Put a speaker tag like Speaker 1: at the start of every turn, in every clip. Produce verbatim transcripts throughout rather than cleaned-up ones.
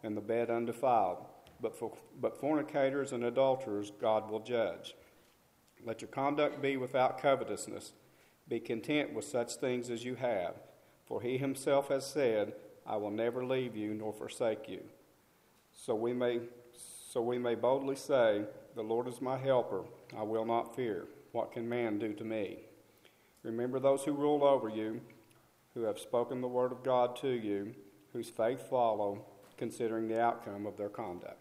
Speaker 1: and the bed undefiled. But for, but fornicators and adulterers God will judge. Let your conduct be without covetousness. Be content with such things as you have. For he himself has said, I will never leave you nor forsake you. So we may, so we may boldly say, the Lord is my helper. I will not fear. What can man do to me? Remember those who rule over you, who have spoken the word of God to you, whose faith follow, considering the outcome of their conduct.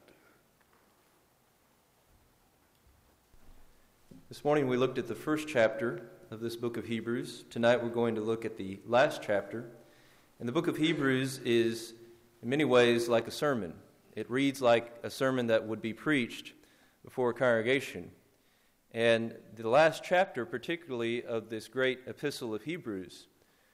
Speaker 2: This morning we looked at the first chapter of this book of Hebrews. Tonight we're going to look at the last chapter. And the book of Hebrews is in many ways like a sermon. It reads like a sermon that would be preached before a congregation. And the last chapter, particularly of this great epistle of Hebrews,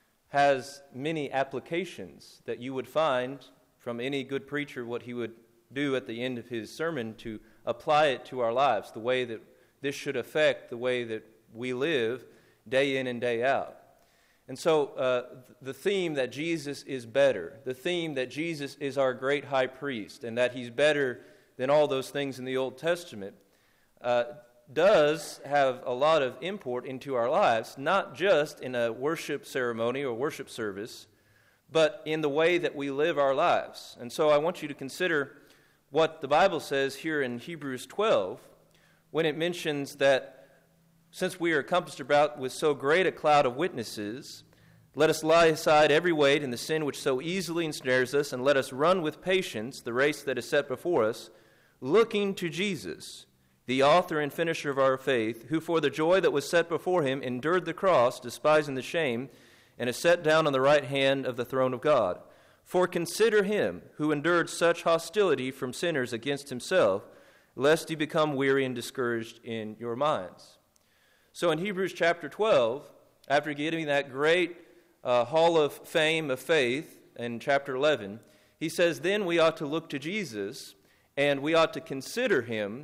Speaker 2: has many applications that you would find from any good preacher, what he would do at the end of his sermon to apply it to our lives, the way that this should affect the way that we live day in and day out. And so uh, the theme that Jesus is better, the theme that Jesus is our great high priest, and that he's better than all those things in the Old Testament, uh, does have a lot of import into our lives, not just in a worship ceremony or worship service, but in the way that we live our lives. And so I want you to consider what the Bible says here in Hebrews twelve, when it mentions that since we are compassed about with so great a cloud of witnesses, let us lay aside every weight and the sin which so easily ensnares us, and let us run with patience the race that is set before us, looking to Jesus, the author and finisher of our faith, who for the joy that was set before him endured the cross, despising the shame, and is set down on the right hand of the throne of God. For consider him who endured such hostility from sinners against himself, lest you become weary and discouraged in your minds. So in Hebrews chapter twelve, after getting that great uh, hall of fame of faith in chapter eleven, he says, then we ought to look to Jesus, and we ought to consider him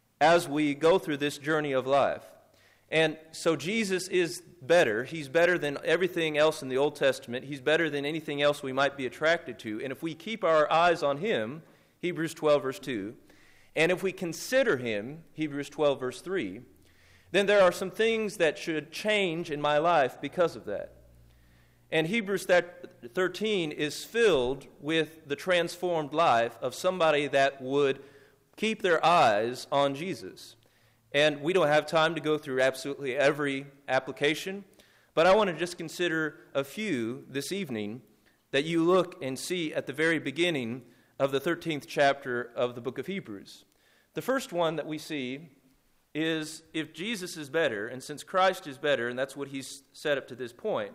Speaker 2: as we go through this journey of life. And so Jesus is better. He's better than everything else in the Old Testament. He's better than anything else we might be attracted to. And if we keep our eyes on him, Hebrews twelve verse two, and if we consider him, Hebrews twelve verse three, then there are some things that should change in my life because of that. And Hebrews thirteen is filled with the transformed life of somebody that would keep their eyes on Jesus. And we don't have time to go through absolutely every application, but I want to just consider a few this evening that you look and see at the very beginning of the thirteenth chapter of the book of Hebrews. The first one that we see is, if Jesus is better, and since Christ is better, and that's what he's said up to this point,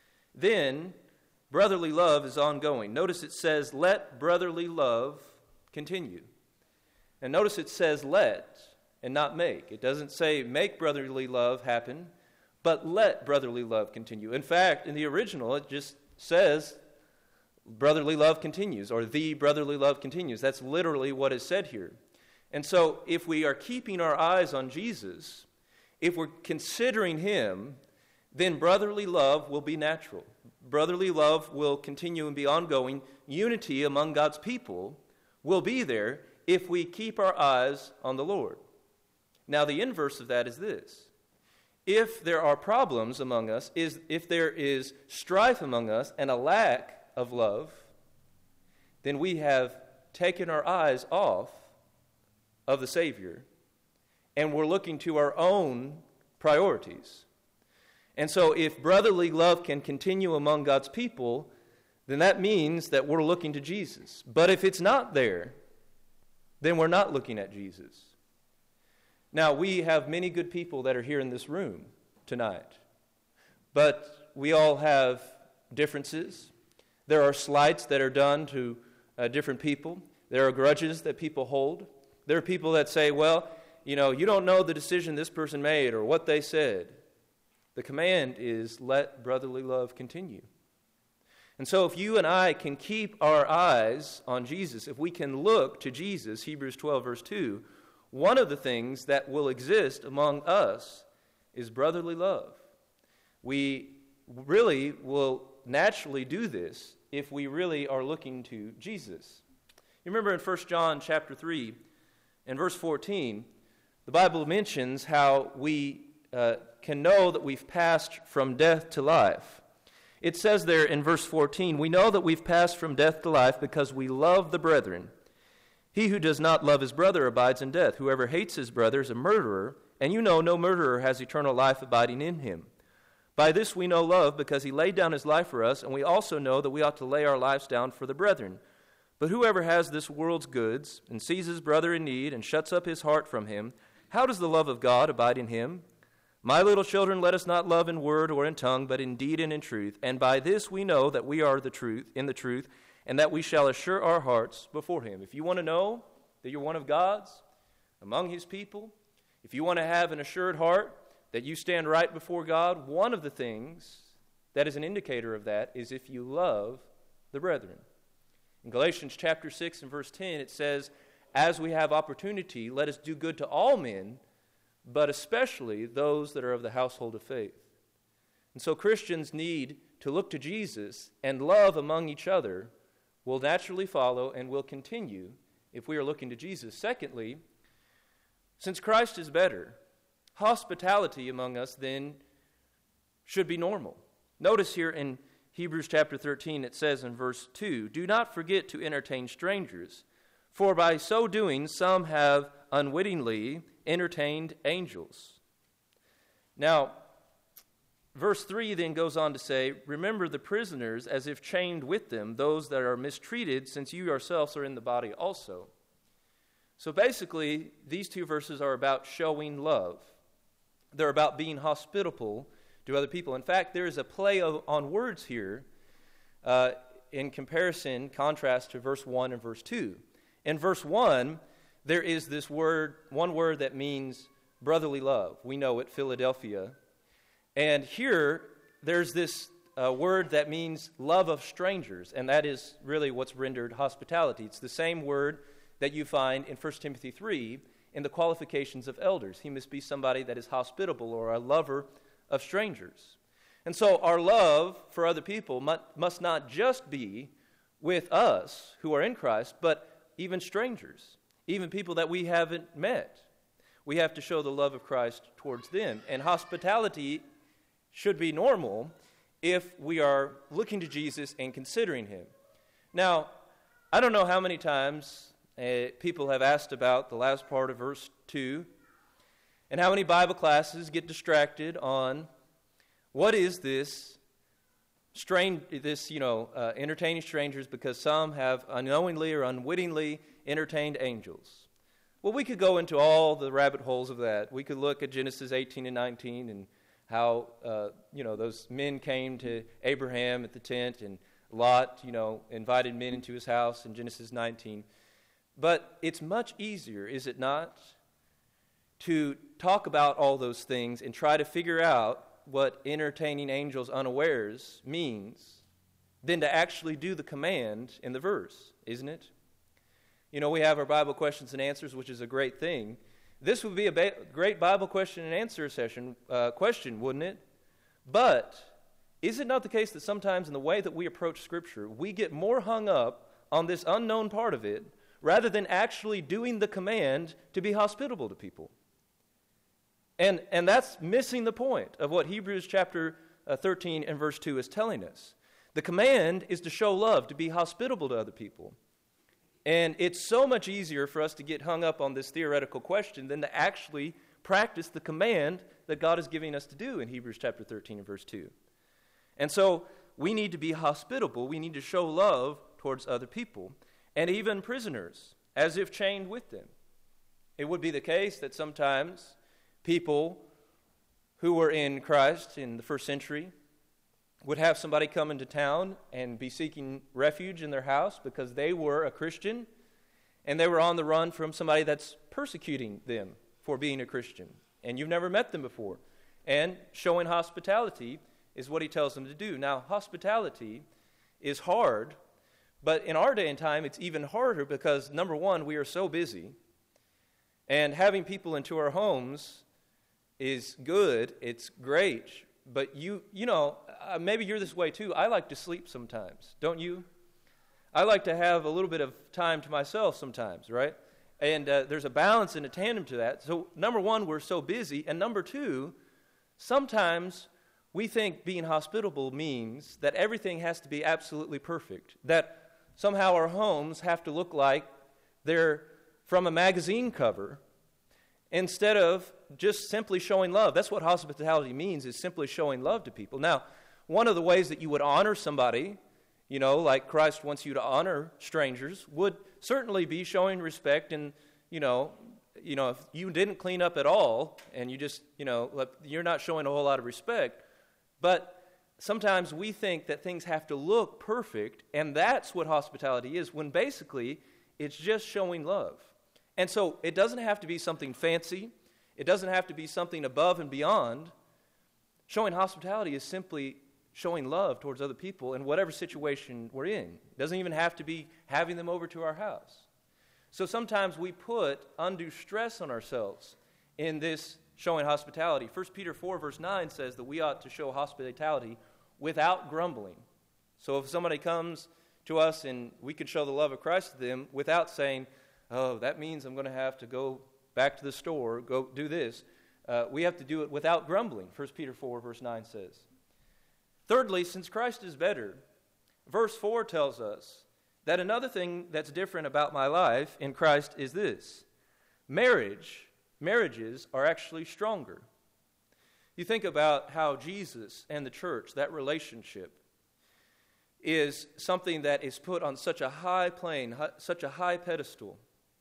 Speaker 2: then brotherly love is ongoing. Notice it says, let brotherly love continue. And notice it says let and not make. It doesn't say make brotherly love happen, but let brotherly love continue. In fact, in the original, it just says brotherly love continues, or the brotherly love continues. That's literally what is said here. And so if we are keeping our eyes on Jesus, if we're considering him, then brotherly love will be natural. Brotherly love will continue and be ongoing. Unity among God's people will be there if we keep our eyes on the Lord. Now, the inverse of that is this. If there are problems among us, is if there is strife among us and a lack of love, then we have taken our eyes off of the Savior, and we're looking to our own priorities. And so if brotherly love can continue among God's people, then that means that we're looking to Jesus. But if it's not there, then we're not looking at Jesus. Now, we have many good people that are here in this room tonight, but we all have differences. There are slights that are done to uh, different people. There are grudges that people hold. There are people that say, well, you know, you don't know the decision this person made or what they said. The command is let brotherly love continue. And so if you and I can keep our eyes on Jesus, if we can look to Jesus, Hebrews twelve verse two, one of the things that will exist among us is brotherly love. We really will naturally do this if we really are looking to Jesus. You You remember in First John chapter three and verse fourteen, the Bible mentions how we uh, can know that we've passed from death to life. It says there in verse fourteen, "We know that we've passed from death to life because we love the brethren. He who does not love his brother abides in death. Whoever hates his brother is a murderer, and you know no murderer has eternal life abiding in him. By this we know love, because he laid down his life for us, and we also know that we ought to lay our lives down for the brethren. But whoever has this world's goods, and sees his brother in need, and shuts up his heart from him, how does the love of God abide in him? My little children, let us not love in word or in tongue, but in deed and in truth. And by this we know that we are the truth, in the truth, and that we shall assure our hearts before him." If you want to know that you're one of God's, among his people, if you want to have an assured heart that you stand right before God, one of the things that is an indicator of that is if you love the brethren. In Galatians chapter six and verse ten, it says, "As we have opportunity, let us do good to all men, but especially those that are of the household of faith." And so Christians need to look to Jesus, and love among each other will naturally follow and will continue if we are looking to Jesus. Secondly, since Christ is better, hospitality among us then should be normal. Notice here in Hebrews chapter thirteen, it says in verse two, "Do not forget to entertain strangers, for by so doing some have unwittingly entertained angels." Now, verse three then goes on to say, "Remember the prisoners as if chained with them, those that are mistreated, since you yourselves are in the body also." So basically, these two verses are about showing love. They're about being hospitable to other people. In fact, there is a play of, on words here uh, in comparison, contrast to verse one and verse two. In verse one, there is this word, one word that means brotherly love. We know it, Philadelphia. And here, there's this uh, word that means love of strangers, and that is really what's rendered hospitality. It's the same word that you find in First Timothy three in the qualifications of elders. He must be somebody that is hospitable or a lover of strangers. And so our love for other people must not just be with us who are in Christ, but even strangers, even people that we haven't met. We have to show the love of Christ towards them. And hospitality should be normal if we are looking to Jesus and considering him. Now, I don't know how many times uh, people have asked about the last part of verse two, and how many Bible classes get distracted on what is this strange, this, you know, uh, entertaining strangers because some have unknowingly or unwittingly entertained angels. Well, we could go into all the rabbit holes of that. We could look at Genesis eighteen and nineteen and how, uh, you know, those men came to Abraham at the tent, and Lot, you know, invited men into his house in Genesis nineteen. But it's much easier, is it not, to talk about all those things and try to figure out what entertaining angels unawares means than to actually do the command in the verse, isn't it? You know, we have our Bible questions and answers, which is a great thing. This would be a ba- great Bible question and answer session uh, question, wouldn't it? But is it not the case that sometimes in the way that we approach Scripture, we get more hung up on this unknown part of it rather than actually doing the command to be hospitable to people? And and that's missing the point of what Hebrews chapter uh, thirteen and verse two is telling us. The command is to show love, to be hospitable to other people. And it's so much easier for us to get hung up on this theoretical question than to actually practice the command that God is giving us to do in Hebrews chapter thirteen and verse two. And so we need to be hospitable. We need to show love towards other people, and even prisoners, as if chained with them. It would be the case that sometimes people who were in Christ in the first century would have somebody come into town and be seeking refuge in their house because they were a Christian and they were on the run from somebody that's persecuting them for being a Christian. And you've never met them before. And showing hospitality is what he tells them to do. Now, hospitality is hard, but in our day and time it's even harder because, number one, we are so busy. And having people into our homes is good, it's great, but you, you know, uh, maybe you're this way too. I like to sleep sometimes, don't you? I like to have a little bit of time to myself sometimes, right? And uh, there's a balance and a tandem to that. So number one, we're so busy. And number two, sometimes we think being hospitable means that everything has to be absolutely perfect, that somehow our homes have to look like they're from a magazine cover instead of just simply showing love. That's what hospitality means, is simply showing love to people. Now, one of the ways that you would honor somebody, you know, like Christ wants you to honor strangers, would certainly be showing respect. And, you know, you know, if you didn't clean up at all and you just, you know, you're not showing a whole lot of respect. But sometimes we think that things have to look perfect, and that's what hospitality is, when basically it's just showing love. And so it doesn't have to be something fancy. It doesn't have to be something above and beyond. Showing hospitality is simply showing love towards other people in whatever situation we're in. It doesn't even have to be having them over to our house. So sometimes we put undue stress on ourselves in this showing hospitality. First Peter four verse nine says that we ought to show hospitality without grumbling. So if somebody comes to us and we can show the love of Christ to them without saying, oh, that means I'm going to have to go back to the store, go do this. Uh, we have to do it without grumbling, First Peter four verse nine says. Thirdly, since Christ is better, verse four tells us that another thing that's different about my life in Christ is this. Marriage, marriages are actually stronger. You think about how Jesus and the church, that relationship, is something that is put on such a high plane, such a high pedestal.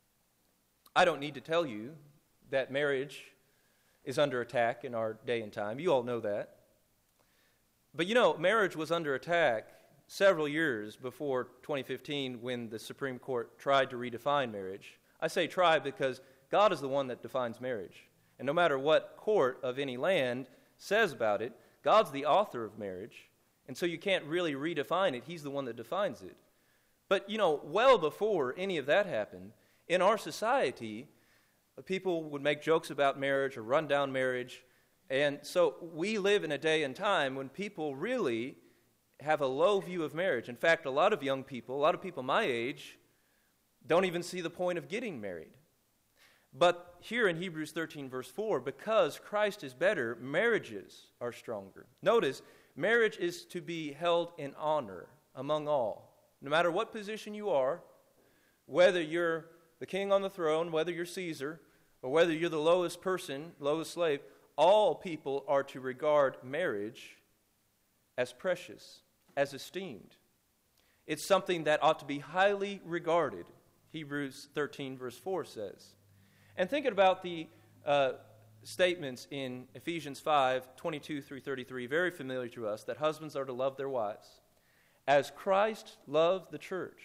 Speaker 2: I don't need to tell you that marriage is under attack in our day and time. You all know that. But you know, marriage was under attack several years before twenty fifteen when the Supreme Court tried to redefine marriage. I say try because God is the one that defines marriage. And no matter what court of any land says about it, God's the author of marriage. And so you can't really redefine it. He's the one that defines it. But, you know, well before any of that happened, in our society, people would make jokes about marriage or run down marriage. And so we live in a day and time when people really have a low view of marriage. In fact, a lot of young people, a lot of people my age, don't even see the point of getting married. But here in Hebrews thirteen verse four, because Christ is better, marriages are stronger. Notice, marriage is to be held in honor among all. No matter what position you are, whether you're the king on the throne, whether you're Caesar, or whether you're the lowest person, lowest slave, all people are to regard marriage as precious, as esteemed. It's something that ought to be highly regarded, Hebrews thirteen verse four says. And thinking about the uh, statements in Ephesians five twenty-two through thirty-three, very familiar to us, that husbands are to love their wives as Christ loved the church.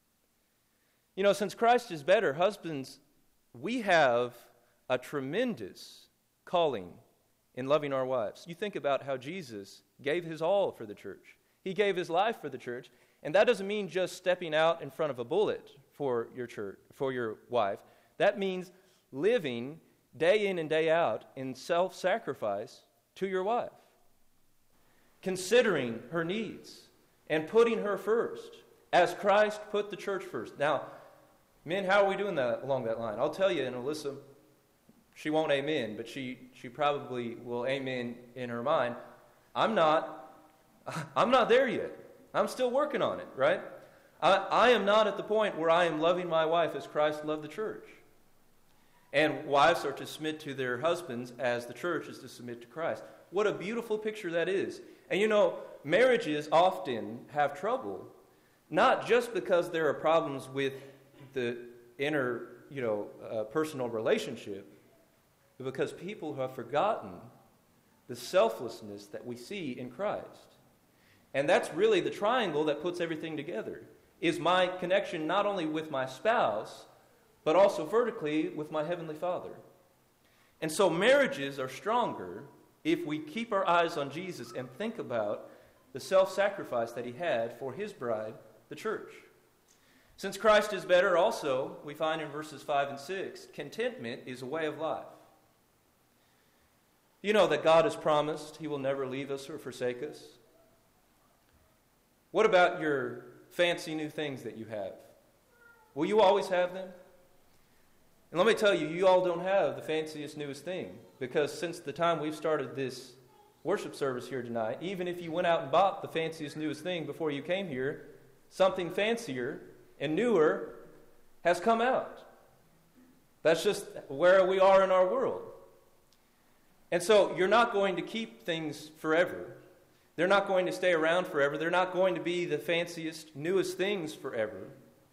Speaker 2: You know, since Christ is better, husbands, we have a tremendous calling in loving our wives. You think about how Jesus gave his all for the church. He gave his life for the church, and that doesn't mean just stepping out in front of a bullet for your church, for your wife. That means living day in and day out in self-sacrifice to your wife, considering her needs and putting her first, as Christ put the church first. Now, men, how are we doing that along that line? I'll tell you, and Alyssa, she won't amen, but she, she probably will amen in her mind. I'm not, I'm not there yet. I'm still working on it, right? I, I am not at the point where I am loving my wife as Christ loved the church. And wives are to submit to their husbands as the church is to submit to Christ. What a beautiful picture that is. And you know, marriages often have trouble, not just because there are problems with the inner, you know, uh, personal relationship, but because people have forgotten the selflessness that we see in Christ. And that's really the triangle that puts everything together, is my connection not only with my spouse, but also vertically with my Heavenly Father. And so marriages are stronger if we keep our eyes on Jesus and think about the self-sacrifice that he had for his bride, the church. Since Christ is better, also, we find in verses five and six, contentment is a way of life. You know that God has promised he will never leave us or forsake us. What about your fancy new things that you have? Will you always have them? And let me tell you, you all don't have the fanciest, newest thing, because since the time we've started this worship service here tonight, even if you went out and bought the fanciest, newest thing before you came here, something fancier and newer has come out. That's just where we are in our world. And so you're not going to keep things forever. They're not going to stay around forever. They're not going to be the fanciest, newest things forever.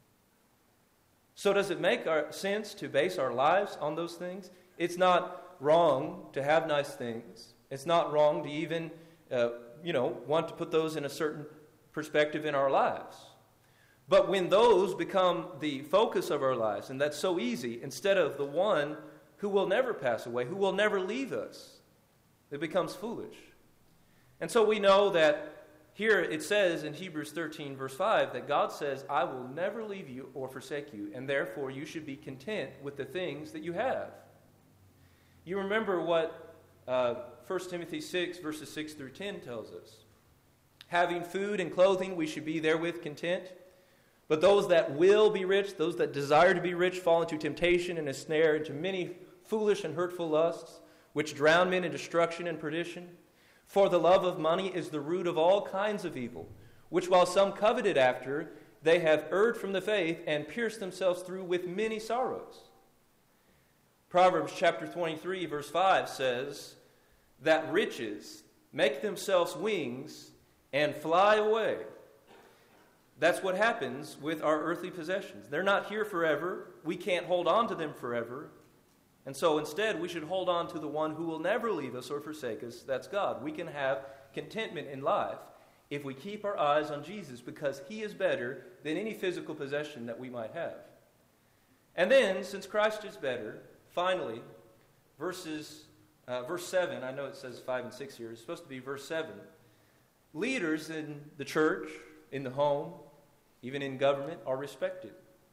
Speaker 2: So does it make our sense to base our lives on those things? It's not wrong to have nice things. It's not wrong to even, uh, you know, want to put those in a certain perspective in our lives. But when those become the focus of our lives, and that's so easy, instead of the one who will never pass away, who will never leave us, it becomes foolish. And so we know that here it says in Hebrews thirteen, verse five, that God says, I will never leave you or forsake you, and therefore you should be content with the things that you have. You remember what uh, First Timothy six, verses six through ten tells us. Having food and clothing, we should be therewith content. But those that will be rich, those that desire to be rich, fall into temptation and a snare, into many foolish and hurtful lusts, which drown men in destruction and perdition. For the love of money is the root of all kinds of evil, which while some coveted after, they have erred from the faith and pierced themselves through with many sorrows. Proverbs chapter twenty-three, verse five says that riches make themselves wings and fly away. That's what happens with our earthly possessions. They're not here forever. We can't hold on to them forever. And so instead, we should hold on to the one who will never leave us or forsake us. That's God. We can have contentment in life if we keep our eyes on Jesus, because he is better than any physical possession that we might have. And then, since Christ is better, finally, verses, uh, verse seven, I know it says five and six here, it's supposed to be verse seven. Leaders in the church, in the home, even in government, are respected.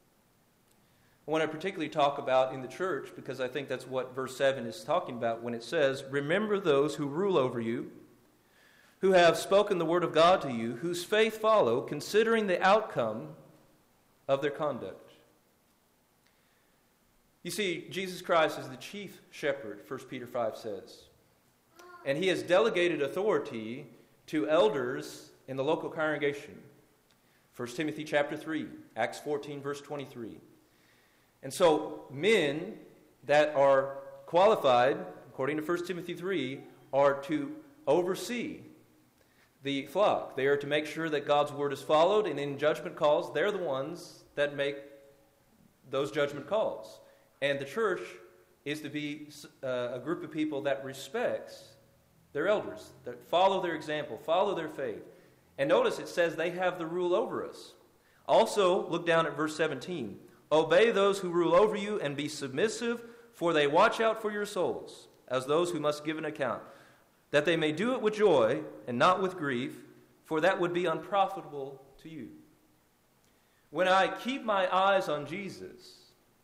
Speaker 2: I want to particularly talk about in the church, because I think that's what verse seven is talking about when it says, remember those who rule over you, who have spoken the word of God to you, whose faith follow, considering the outcome of their conduct. You see, Jesus Christ is the chief shepherd, First Peter five says. And he has delegated authority to elders in the local congregation. First Timothy chapter three, Acts fourteen, verse twenty-three. And so men that are qualified, according to First Timothy three, are to oversee the flock. They are to make sure that God's word is followed, and in judgment calls, they're the ones that make those judgment calls. And the church is to be uh, a group of people that respects their elders, that follow their example, follow their faith. And notice it says they have the rule over us. Also, look down at verse seventeen. Obey those who rule over you and be submissive, for they watch out for your souls, as those who must give an account, that they may do it with joy and not with grief, for that would be unprofitable to you. When I keep my eyes on Jesus,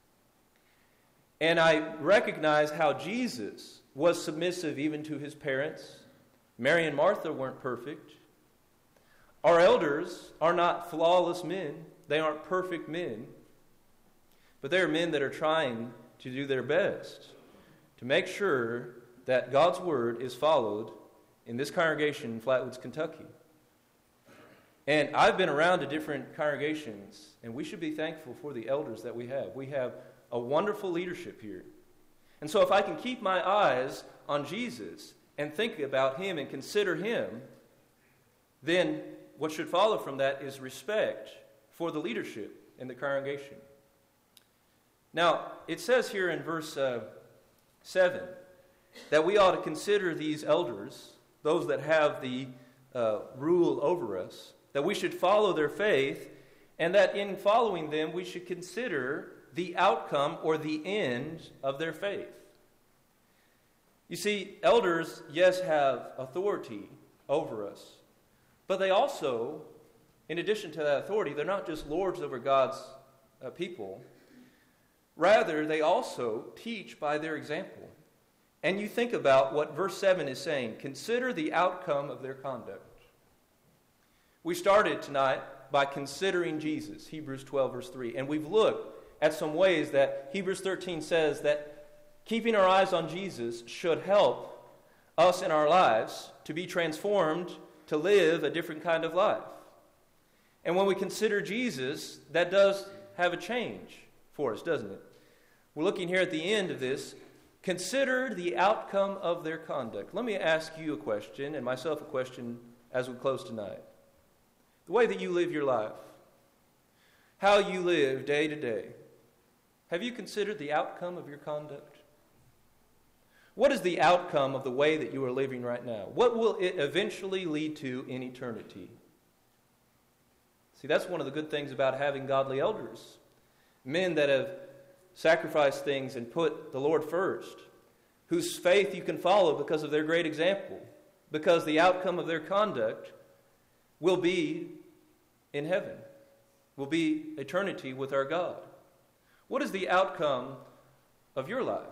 Speaker 2: and I recognize how Jesus was submissive even to his parents, Mary and Martha weren't perfect. Our elders are not flawless men. They aren't perfect men. But they are men that are trying to do their best to make sure that God's word is followed in this congregation in Flatwoods, Kentucky. And I've been around to different congregations, and we should be thankful for the elders that we have. We have a wonderful leadership here. And so if I can keep my eyes on Jesus and think about him and consider him, then what should follow from that is respect for the leadership in the congregation. Now, it says here in verse uh, seven that we ought to consider these elders, those that have the uh, rule over us, that we should follow their faith, and that in following them we should consider the outcome or the end of their faith. You see, elders, yes, have authority over us, but they also, in addition to that authority, they're not just lords over God's uh, people. Rather, they also teach by their example. And you think about what verse seven is saying. Consider the outcome of their conduct. We started tonight by considering Jesus, Hebrews twelve, verse three. And we've looked at some ways that Hebrews thirteen says that keeping our eyes on Jesus should help us in our lives to be transformed to live a different kind of life. And when we consider Jesus, that does have a change for us, doesn't it? We're looking here at the end of this. Consider the outcome of their conduct. Let me ask you a question and myself a question as we close tonight. The way that you live your life, how you live day to day, have you considered the outcome of your conduct? What is the outcome of the way that you are living right now? What will it eventually lead to in eternity? See, that's one of the good things about having godly elders. Men that have sacrificed things and put the Lord first, whose faith you can follow because of their great example, because the outcome of their conduct will be in heaven, will be eternity with our God. What is the outcome of your life?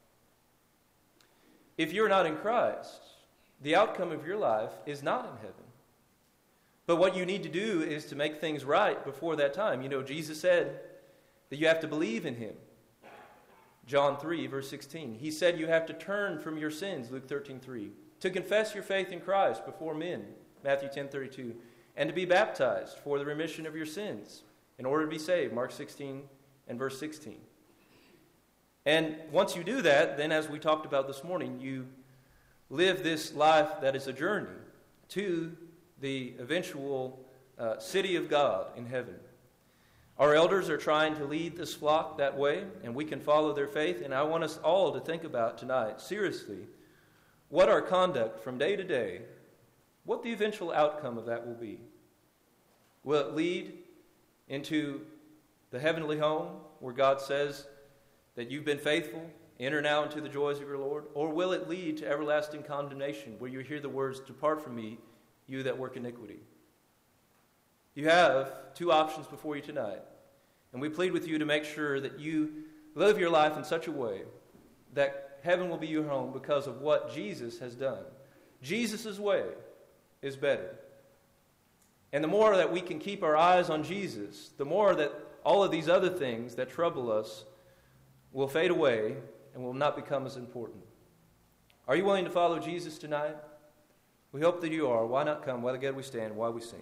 Speaker 2: If you're not in Christ, the outcome of your life is not in heaven. But what you need to do is to make things right before that time. You know, Jesus said that you have to believe in him. John three, verse sixteen. He said you have to turn from your sins, Luke thirteen, three. To confess your faith in Christ before men, Matthew ten, thirty-two. And to be baptized for the remission of your sins in order to be saved, Mark sixteen and verse sixteen. And once you do that, then as we talked about this morning, you live this life that is a journey to the eventual uh, city of God in heaven. Our elders are trying to lead this flock that way, and we can follow their faith. And I want us all to think about tonight, seriously, what our conduct from day to day, what the eventual outcome of that will be. Will it lead into the heavenly home where God says that you've been faithful, enter now into the joys of your Lord? Or will it lead to everlasting condemnation where you hear the words, depart from me, you that work iniquity? You have two options before you tonight. And we plead with you to make sure that you live your life in such a way that heaven will be your home because of what Jesus has done. Jesus' way is better. And the more that we can keep our eyes on Jesus, the more that all of these other things that trouble us will fade away and will not become as important. Are you willing to follow Jesus tonight? We hope that you are. Why not come? Why together we stand, while we sing.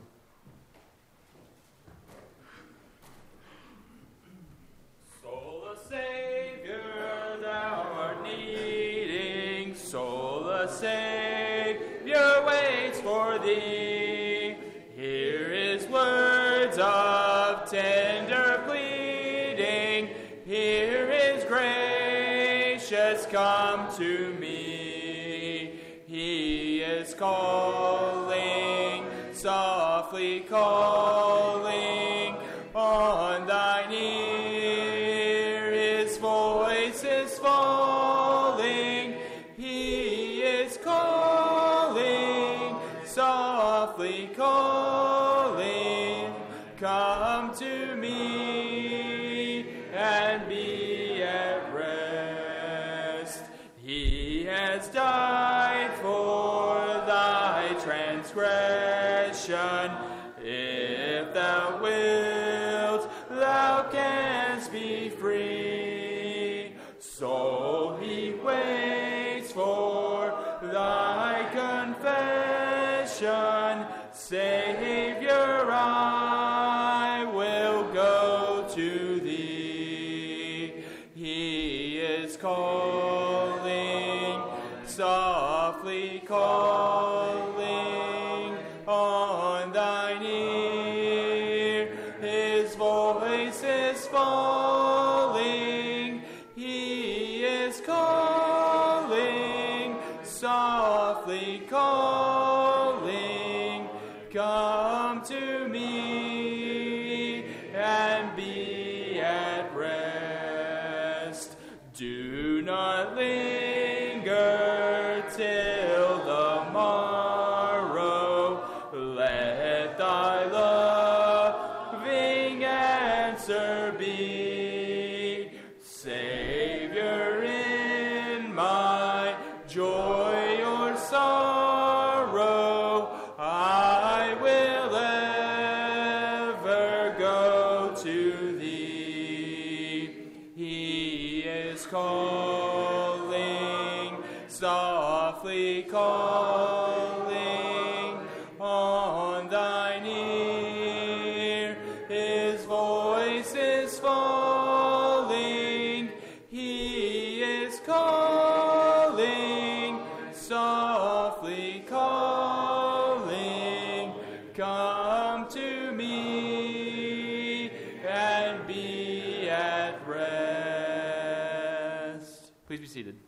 Speaker 3: Soul of Savior, thou art needing. Soul of Savior waits for thee. Hear his words of tender pleading. Hear his gracious come to me. He is calling, softly calling on thine ear. His voice is falling. He is calling, softly calling. Come to me and be at rest. He has died for thy transgression. If thou wilt, thou canst be free. So he waits for thy confession. Savior, I will go to thee. He is calling, softly calling on thine ear. His voice is falling. He is calling, softly calling. Come to me and be at rest. Do not linger till the morrow. Let thy loving answer be. Savior, in my joy or sorrow, I will is calling, softly calling on thine ear. His voice is falling, he is calling, softly calling, come to me and be at rest. Please be seated.